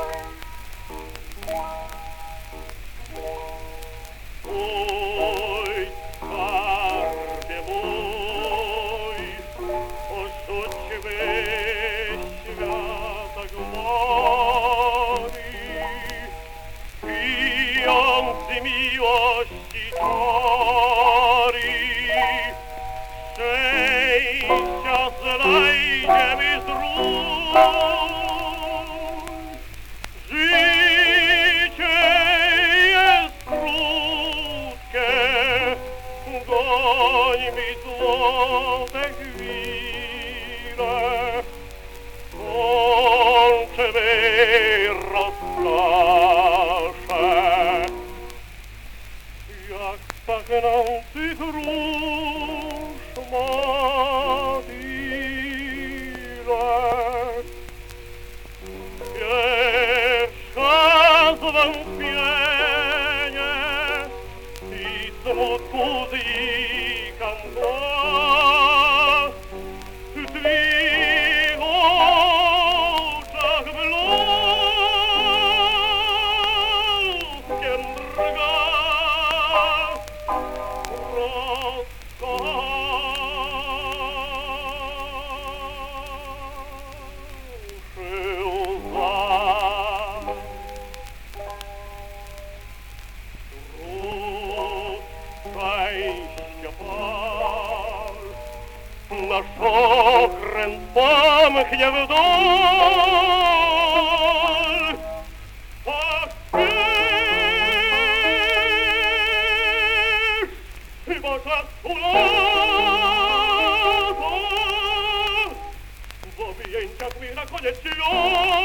Oj, skarbie mój, porzućmy świata gwoli, pijący miłości tory, szczęścia znajdziemy zdrój. Życie jest krótkie, gońmy złote chwile, kończymy rozkosze, jak pachnących róż motyle. Pierwsza zwątpienie i smutku znika mgła, w twych oczach blaskiem drga nasz okręt pomknie w dol, a śpiesz, bo czas ulata, w objęciach mych na koniec ci